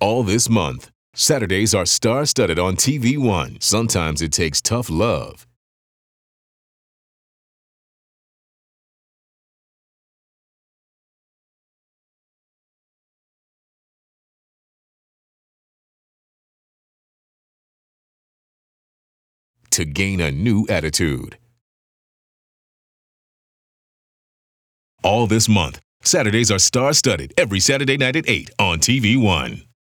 All this month, Saturdays are star-studded on TV1. Sometimes it takes tough love to gain a new attitude. All this month, Saturdays are star-studded every Saturday night at 8 on TV1.